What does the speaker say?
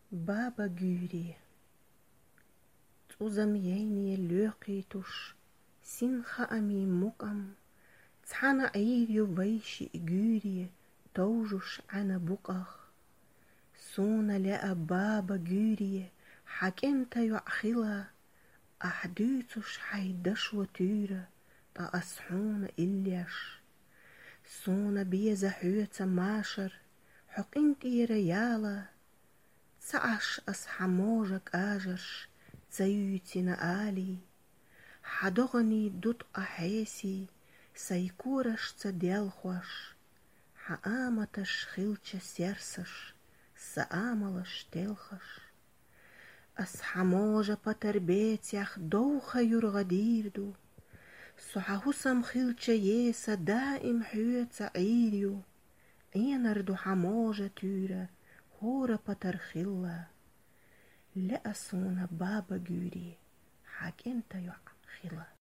Баба Гюри. Цузам яйни лёкитуш, синха ами мукам, цхана айрю вайши Гюри, توجش عنا بقخ. سونا لا بابا Гюри, حكمت يعخلا, أحدوتش حيدش وتيرا, تا أصحون إليش. سونا بيزا حوتا ماشر, حقنتي ريالا, تعش أصحموجك آجرش, تيوتنا آلي. حدغني دوت أحيسي, سيكورش تديلخوش. حآمتش خلچة سيرسش, سآملش تلخش. أصحموجة بتربيتيخ دوخة يرغديردو, سحهسم خلچة يسا دائم حوتا عيريو. إينردو حموجة تيرا, هورا بترخلا. لا أصونا بابا Гюри, حكمت يعخلا.